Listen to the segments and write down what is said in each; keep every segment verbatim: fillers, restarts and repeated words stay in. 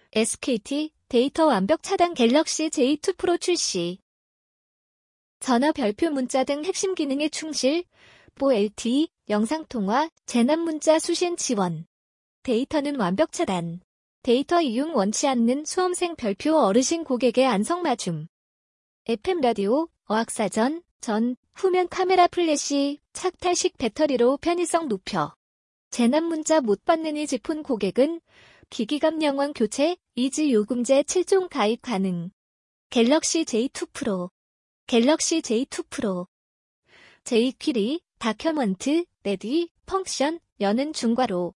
에스케이티 데이터 완벽 차단 갤럭시 제이 투 프로 출시. 전화 별표 문자 등 핵심 기능에 충실, 뽀 엘티이, 영상통화, 재난 문자 수신 지원. 데이터는 완벽 차단. 데이터 이용 원치 않는 수험생 별표 어르신 고객의 안성맞춤. 에프엠 라디오, 어학사전, 전, 후면 카메라 플래시, 착탈식 배터리로 편의성 높여. 재난 문자 못 받는 이 지폰 고객은 기기감 영원 교체, 이지 요금제 칠 종 가입 가능. 갤럭시 제이 투 프로. 갤럭시 제이 투 프로. 제이퀴리, 다큐먼트, 레디, 펑션, 여는 중괄호.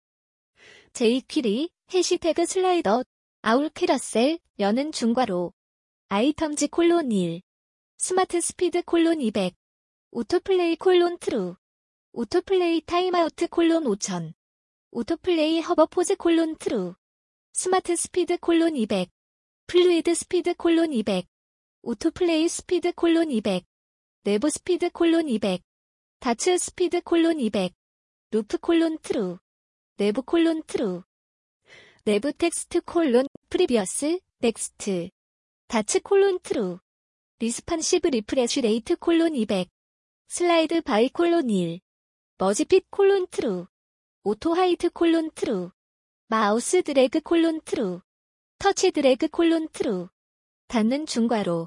제이퀴리, 해시태그 슬라이더, 아울 캐러셀, 여는 중괄호. 아이텀즈 콜론 일. 스마트 스피드 콜론 이백. 오토플레이 콜론 트루. 오토플레이 타임아우트 콜론 오천. 오토플레이 허버포즈 콜론 트루. 스마트 스피드 콜론 이백. 플루이드 스피드 콜론 이백. 오토플레이 스피드 콜론 이백. 내부 스피드 콜론 이백. 다츠 스피드 콜론 이백. 루프 콜론 트루. 내부 콜론 트루. 내부 텍스트 콜론 프리비어스 넥스트. 다츠 콜론 트루. 리스판시브 리프레쉬 레이트 콜론 이백. 슬라이드 바이 콜론 일. 머지핏 콜론 트루. 오토 하이트 콜론 트루. 마우스 드래그 콜론 트루. 터치 드래그 콜론 트루. 닫는 중괄호.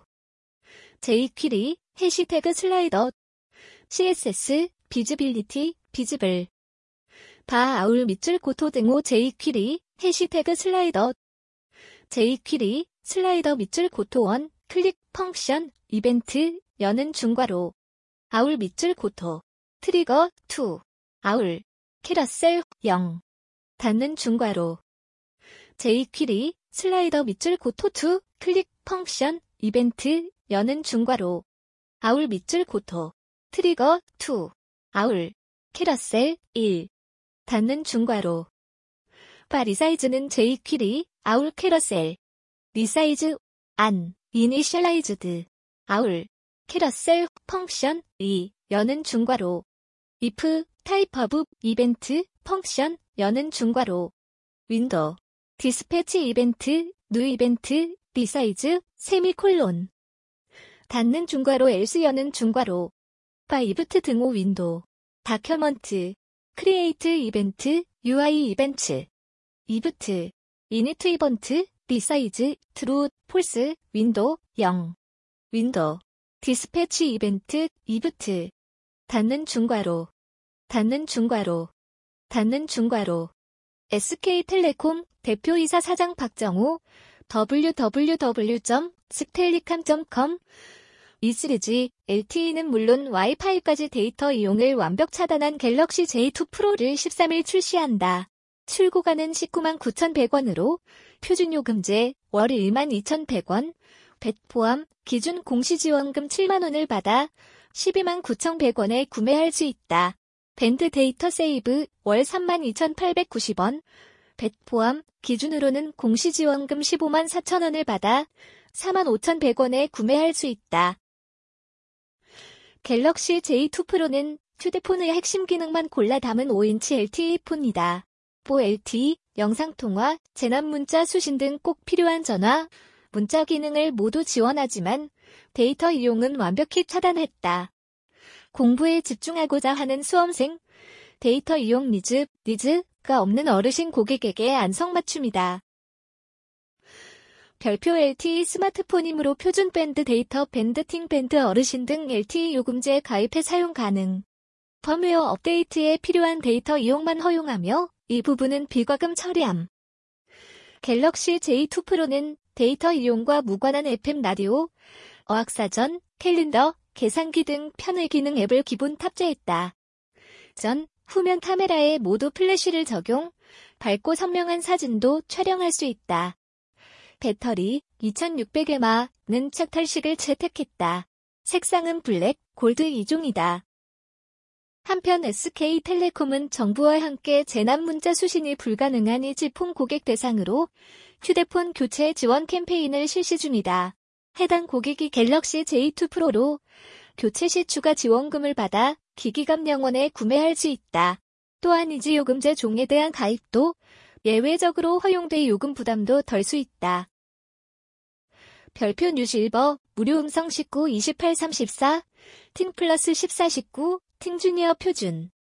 제이퀴리, 해시태그 슬라이더. 씨에스에스, 비즈빌리티, 비즈블. 바 아울 밑줄 고토 등호 제이퀴리, 해시태그 슬라이더. 제이퀴리, 슬라이더 밑줄 고토 원, 클릭, 펑션, 이벤트, 여는 중괄호. 아울 밑줄 고토. 트리거, 투. 아울. 캐러셀, 영. 닫는 중괄호. 제이퀴리, 슬라이더 밑줄 고토 투, 클릭, 펑션, 이벤트, 여는 중괄호. 아울 밑줄 고토. 트리거, 투. 아울. 캐러셀, 일. 닫는 중괄호. 바 리사이즈는 제이퀴리, 아울 캐러셀. 리사이즈, 안, 이니셜라이즈드. 아울. 캐러셀, 펑션, 이, 여는 중괄호. if, 타입 오브, 이벤트, 펑션, 여는 중괄호. 윈도우. 디스패치 이벤트, 뉴 이벤트, 리사이즈, 세미콜론. 닫는 중괄호 else 여는 중괄호. 바 이브트 등호 윈도우. 다큐먼트. 크리에이트 이벤트, 유아이 이벤트. 이브트. 이니트 이번트, 리사이즈, 트루, 폴스, 윈도우, 영. 윈도우. 디스패치 이벤트, 이브트. 닫는 중괄호. 닫는 중괄호. 닫는 중괄호. 에스케이텔레콤 대표이사 사장 박정호. 더블유 더블유 더블유 점 스텔리캄 점 컴. 이 시리즈 엘티이는 물론 와이파이까지 데이터 이용을 완벽 차단한 갤럭시 제이 투 프로를 십삼 일 출시한다. 출고가는 십구만 구천백 원으로 표준 요금제 월 일만 이천백 원, 벳 포함 기준 공시지원금 칠만 원을 받아 십이만 구천백 원에 구매할 수 있다. 밴드 데이터 세이브 월 삼만 이천팔백구십 원, 벳 포함 기준으로는 공시지원금 십오만 사천 원을 받아 사만 오천백 원에 구매할 수 있다. 갤럭시 제이 투 프로는 휴대폰의 핵심 기능만 골라 담은 오 인치 엘티이 폰이다. 뽀 엘티이, 영상통화, 재난문자 수신 등 꼭 필요한 전화, 문자 기능을 모두 지원하지만 데이터 이용은 완벽히 차단했다. 공부에 집중하고자 하는 수험생, 데이터 이용 니즈, 니즈가 없는 어르신 고객에게 안성맞춤이다. 별표 엘티이 스마트폰이므로 표준 밴드 데이터 밴드 팅 밴드 어르신 등 엘티이 요금제 가입해 사용 가능. 펌웨어 업데이트에 필요한 데이터 이용만 허용하며 이 부분은 비과금 처리함. 갤럭시 제이 투 프로는 데이터 이용과 무관한 에프엠 라디오, 어학사전, 캘린더, 계산기 등 편의 기능 앱을 기본 탑재했다. 전, 후면 카메라에 모두 플래시를 적용, 밝고 선명한 사진도 촬영할 수 있다. 배터리 이천육백 엠아워는 착탈식을 채택했다. 색상은 블랙, 골드 이 종이다. 한편 에스케이텔레콤은 정부와 함께 재난문자 수신이 불가능한 이지폰 고객 대상으로 휴대폰 교체 지원 캠페인을 실시 중이다. 해당 고객이 갤럭시 제이 투 프로로 교체 시 추가 지원금을 받아 기기감 영원에 구매할 수 있다. 또한 이지요금제 종에 대한 가입도 예외적으로 허용돼 요금 부담도 덜 수 있다. 별표 뉴실버, 무료 음성 십구 이십팔 삼십사, 팅 플러스 십사 십구, 팅 주니어 표준.